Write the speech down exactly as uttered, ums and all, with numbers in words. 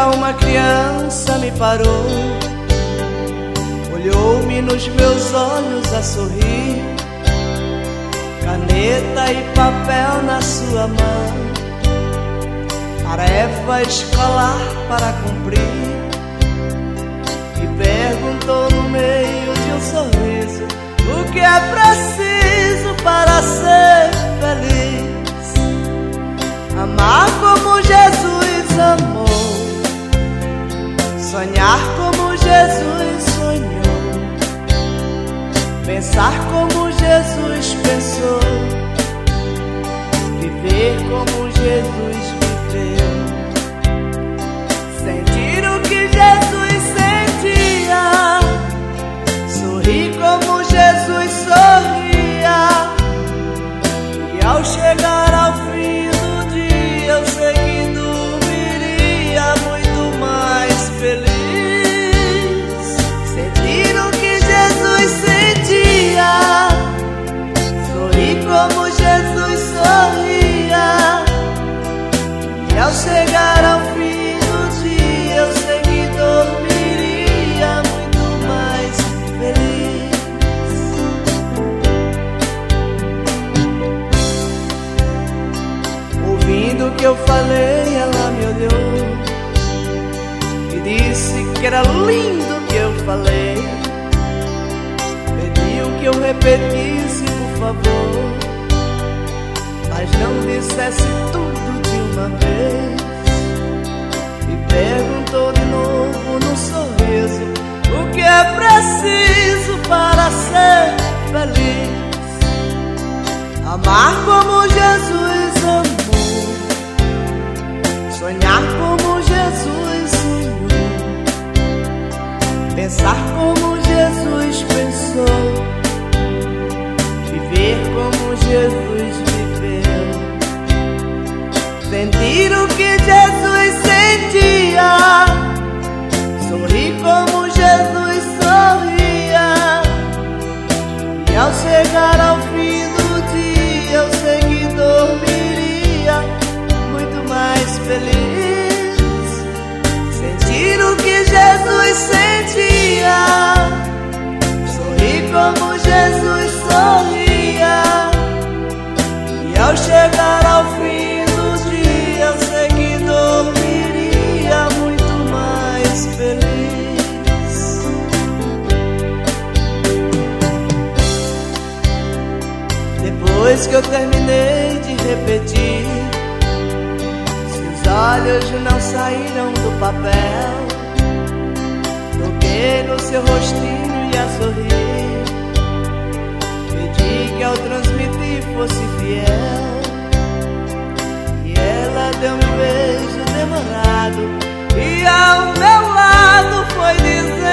dia uma criança me parou, olhou-me nos meus olhos a sorrir, caneta e papel na sua mão, tarefa escolar para cumprir, e perguntou no meio de um sorriso: o que é preciso para ser feliz? Amar como Jesus amou, sonhar como Jesus sonhou, pensar como Jesus pensou, viver como Jesus viveu, sentir o que Jesus sentia, sorrir como Jesus sorria, e ao chegar ao fim do dia eu sei que dormiria muito mais feliz. Sentir o que Jesus sentia, sorrir como Jesus sorria, e ao chegar ao fim do dia eu sei que dormiria muito mais feliz. Ouvindo o que eu falei, ela me olhou e disse que era lindo o que eu falei. Pediu que eu repetisse, por favor, mas não dissesse tudo de uma vez. E perguntou de novo num sorriso: o que é preciso para ser feliz? Amar como Jesus amou, sonhar como Jesus sonhou, pensar como Jesus pensou, viver como Jesus viveu, sentir o que Jesus sentia, sorrir como Jesus sorria, e ao chegar ao fim do dia eu sei que dormiria muito mais feliz. Sentir o que Jesus sentia, sorrir como Jesus sorria, e ao chegar ao fim do dia eu sei que dormiria muito mais feliz. Depois que eu terminei de repetir, seus olhos não saíram do papel, toquei no seu rostinho e a sorrir, pedi que ao transmitir fosse fiel, e ela deu um beijo demorado e ao meu lado foi dizer: